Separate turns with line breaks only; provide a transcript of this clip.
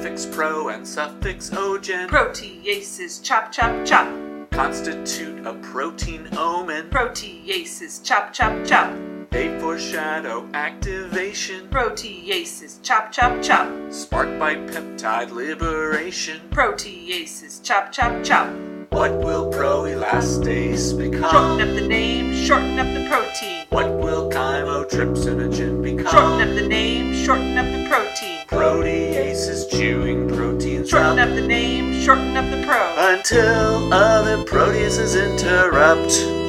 prefix pro and suffix ogen.
Proteases, chop, chop, chop.
Constitute a protein omen.
Proteases, chop, chop, chop.
They foreshadow activation.
Proteases, chop, chop, chop.
Sparked by peptide liberation.
Proteases, chop, chop, chop.
What will proelastase become?
Shorten up the name, shorten up the protein.
What will chymotrypsinogen become?
Shorten up the name, shorten up the protein.
Proteases chewing proteins
Shorten
up
up the name, shorten up the pro.
until other proteases interrupt.